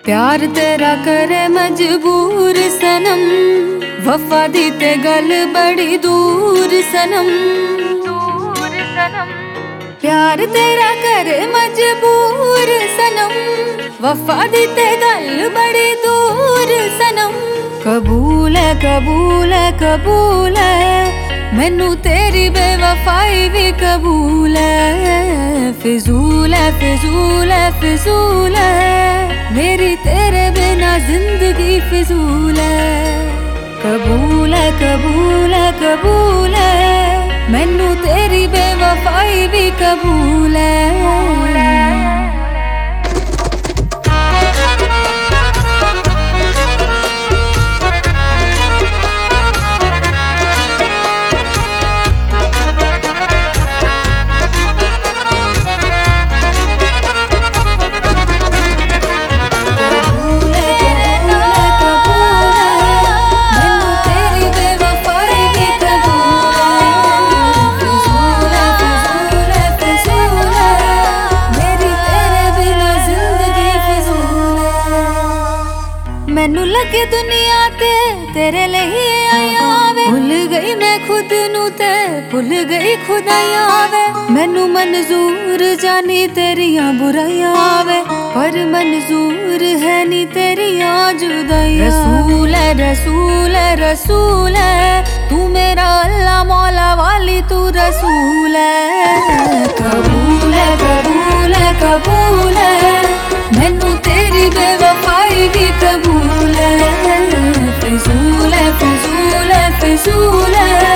प्यार तेरा करे मजबूर सनम, वफा दी ते गल बड़ी दूर सनम। प्यार तेरा करे मजबूर सनम, वफा दी ते गल बड़ी दूर सनम। कबूल है कबूल है कबूल है, मैनू तेरी बेवफाई भी कबूल है। फिजूल है फिजूल है फिजूल है, मेरी तेरे बिना जिंदगी फिजूल है। कबूल है कबूल है कबूल है, मैनू तेरी बेवफाई भी कबूल है। मैनू लगे दुनिया ते तेरे लिए आया वे, भुल गई मैं खुद नू ते भुल गई खुदाया वे। मैनू मंजूर जानी तेरिया बुराइयां वे, पर मंजूर है नी तेरिया जुदाइयां। रसूल है रसूल है रसूल है, तू मेरा अल्लाह मौला वाली तू रसूल है। कबूल है कबूल है कबूल है, मैनू तेरी बेवफाई भी कबूल है। फिजूल है फिजूल है फिजूल है,